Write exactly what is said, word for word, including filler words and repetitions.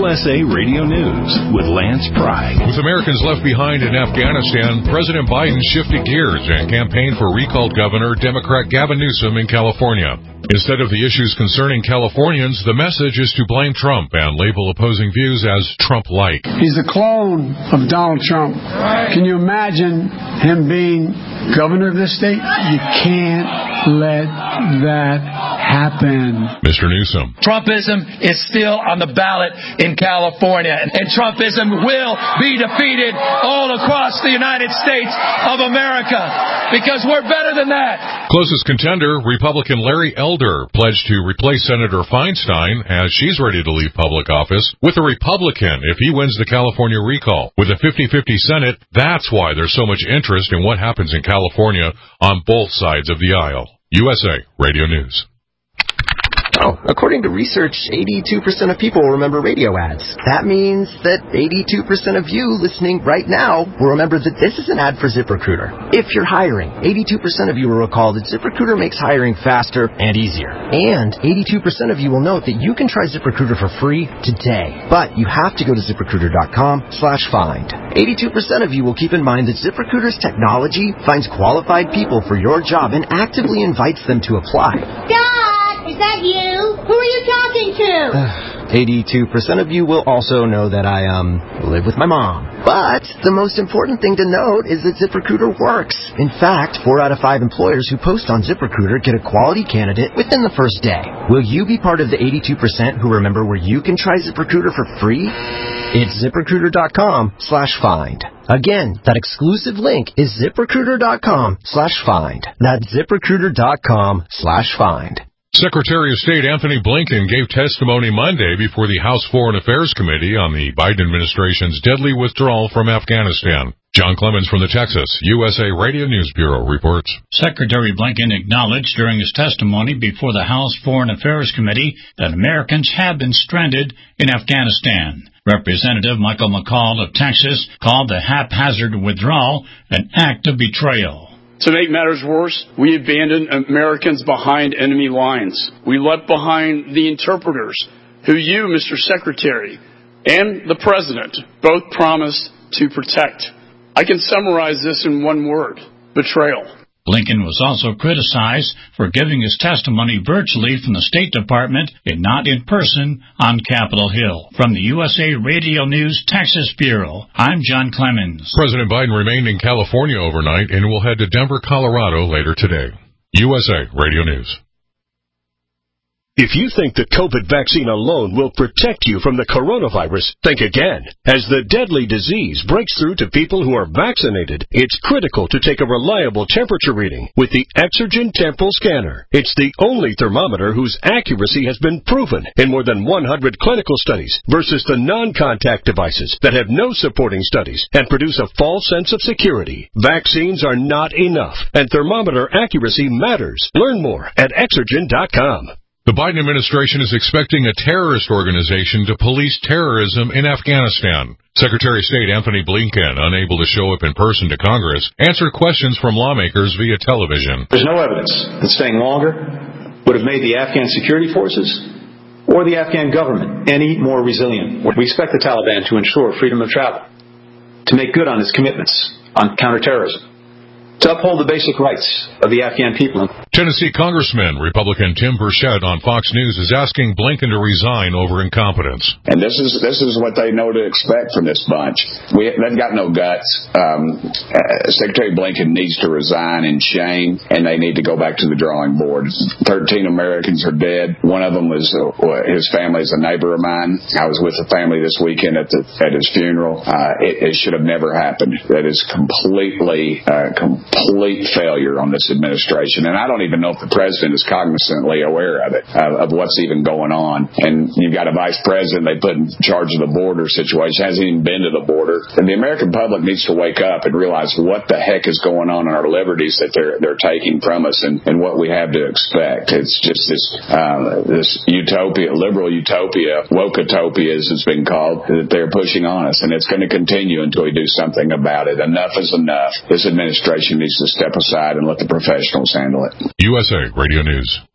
S A Radio News with Lance Pride. With Americans left behind in Afghanistan, President Biden shifted gears and campaigned for recalled Governor Democrat Gavin Newsom in California. Instead of the issues concerning Californians, the message is to blame Trump and label opposing views as Trump-like. He's a clone of Donald Trump. Can you imagine him being governor of this state? You can't let that happen. Mister Newsom. Trumpism is still on the ballot in California, and Trumpism will be defeated all across the United States of America, because we're better than that. Closest contender, Republican Larry Elder, pledged to replace Senator Feinstein, as she's ready to leave public office, with a Republican if he wins the California recall. With a fifty-fifty Senate, that's why there's so much interest in what happens in California on both sides of the aisle. U S A Radio News. Oh, according to research, eighty-two percent of people remember radio ads. That means that eighty-two percent of you listening right now will remember that this is an ad for ZipRecruiter. If you're hiring, eighty-two percent of you will recall that ZipRecruiter makes hiring faster and easier. And eighty-two percent of you will note that you can try ZipRecruiter for free today. But you have to go to ZipRecruiter.com slash find. eighty-two percent of you will keep in mind that ZipRecruiter's technology finds qualified people for your job and actively invites them to apply. Dad, is that you? Who are you talking to? eighty-two percent of you will also know that I, um, live with my mom. But the most important thing to note is that ZipRecruiter works. In fact, four out of five employers who post on ZipRecruiter get a quality candidate within the first day. Will you be part of the eighty-two percent who remember where you can try ZipRecruiter for free? It's ZipRecruiter.com slash find. Again, that exclusive link is ZipRecruiter.com slash find. That's ZipRecruiter.com slash find. Secretary of State Anthony Blinken gave testimony Monday before the House Foreign Affairs Committee on the Biden administration's deadly withdrawal from Afghanistan. John Clemens from the Texas U S A Radio News Bureau reports. Secretary Blinken acknowledged during his testimony before the House Foreign Affairs Committee that Americans have been stranded in Afghanistan. Representative Michael McCall of Texas called the haphazard withdrawal an act of betrayal. To make matters worse, we abandoned Americans behind enemy lines. We left behind the interpreters who you, Mister Secretary, and the President both promised to protect. I can summarize this in one word: betrayal. Blinken was also criticized for giving his testimony virtually from the State Department and not in person on Capitol Hill. From the U S A Radio News Texas Bureau, I'm John Clemens. President Biden remained in California overnight and will head to Denver, Colorado later today. U S A Radio News. If you think the COVID vaccine alone will protect you from the coronavirus, think again. As the deadly disease breaks through to people who are vaccinated, it's critical to take a reliable temperature reading with the Exergen Temple Scanner. It's the only thermometer whose accuracy has been proven in more than one hundred clinical studies versus the non-contact devices that have no supporting studies and produce a false sense of security. Vaccines are not enough, and thermometer accuracy matters. Learn more at Exergen dot com. The Biden administration is expecting a terrorist organization to police terrorism in Afghanistan. Secretary of State Anthony Blinken, unable to show up in person to Congress, answered questions from lawmakers via television. There's no evidence that staying longer would have made the Afghan security forces or the Afghan government any more resilient. We expect the Taliban to ensure freedom of travel, to make good on its commitments on counterterrorism, to uphold the basic rights of the Afghan people. Tennessee Congressman Republican Tim Burchett on Fox News is asking Blinken to resign over incompetence. And this is this is what they know to expect from this bunch. We, they've got no guts. Um, uh, Secretary Blinken needs to resign in shame, and they need to go back to the drawing board. Thirteen Americans are dead. One of them was uh, his family is a neighbor of mine. I was with the family this weekend at the at his funeral. Uh, it, it should have never happened. That is completely. Uh, com- Complete failure on this administration, and I don't even know if the president is cognizantly aware of it, uh, of what's even going on. And you've got a vice president they put in charge of the border situation, hasn't even been to the border. And the American public needs to wake up and realize what the heck is going on in our liberties that they're they're taking from us, and, and what we have to expect. It's just this uh, this utopia, liberal utopia, woke-utopia as it's been called, that they're pushing on us, and it's going to continue until we do something about it. Enough is enough. This administration needs to step aside and let the professionals handle it. U S A Radio News.